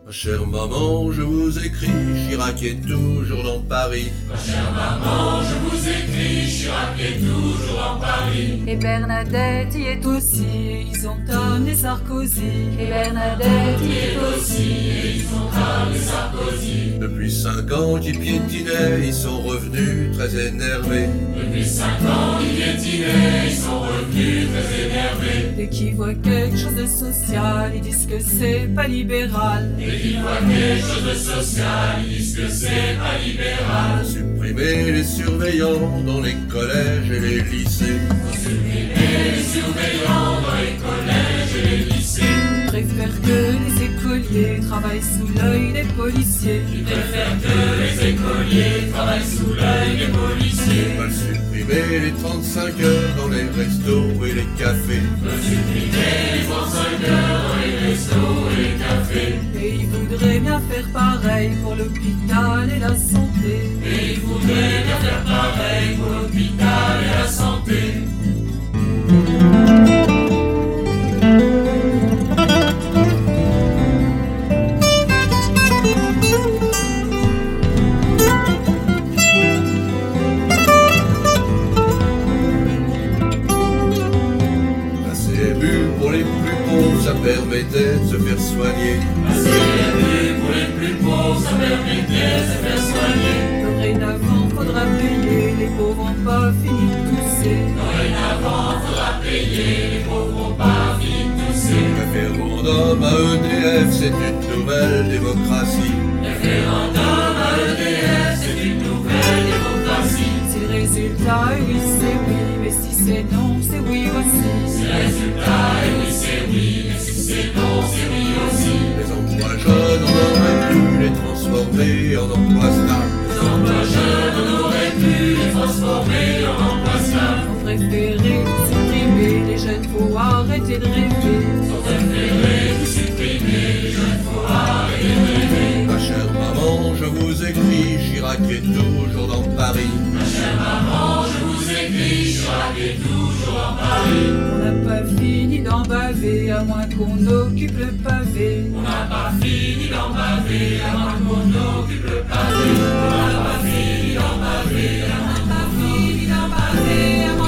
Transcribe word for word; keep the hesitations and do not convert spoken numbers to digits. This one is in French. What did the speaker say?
Ma chère maman, je vous écris, Chirac est toujours dans Paris. Ma chère maman, je vous écris, Chirac est toujours en Paris. Et Bernadette y est aussi, et ils ont amené Sarkozy. Et Bernadette y est aussi, et ils ont amené Sarkozy. Depuis cinq ans qu'ils piétinaient, ils sont revenus très énervés. Depuis cinq ans qu'ils piétinaient, ils sont revenus très énervés. Dès qu'ils voient quelque chose de social, ils disent que c'est pas libéral. Dès qu'ils voient quelque chose de social, ils disent que c'est pas libéral. Supprimer les surveillants dans les collèges et les lycées. Supprimer les surveillants dans les collèges et les lycées. Ils préfèrent que les écoliers travaillent sous l'œil des policiers. Ils préfèrent que les écoliers travaillent sous l'œil des policiers. Ils veulent supprimer les trente-cinq heures dans les restos et les cafés. Ils veulent supprimer les trente-cinq heures dans les restos et les cafés. Et ils voudraient bien faire pareil pour l'hôpital et la santé. Et ils voudraient bien faire pareil pour l'hôpital et la santé. Pour les plus pauvres, ça permettait de se faire soigner. La C M U pour les plus pauvres, ça permettait de se faire soigner. Dorénavant, faudra payer, les pauvres n'ont pas fini de tousser. Dorénavant, faudra payer, les pauvres n'ont pas fini de tousser. Référendum à E D F, c'est une nouvelle démocratie. Référendum à E D F, c'est une nouvelle démocratie. Si le résultat est oui, c'est oui, mais si c'est non, c'est oui aussi. Si le résultat est oui, c'est oui, mais si c'est non, c'est oui aussi. Les emplois jeunes, on aurait pu les transformer en emplois stables. Les emplois jeunes, on aurait pu les transformer en emplois stables. On préférait tout supprimer, les jeunes, faut arrêter de rêver. On préférait tout supprimer, les jeunes, faut arrêter de rêver. Ma chère maman, je vous écris, Chirac est toujours dans Paris. Ma chère maman, je vous écris, Chirac est toujours en Paris. On n'a pas fini d'en baver, à moins qu'on occupe le pavé. On n'a pas fini d'en baver, à moins qu'on occupe le pavé. On n'a pas fini d'en baver, à moins qu'on occupe le pavé.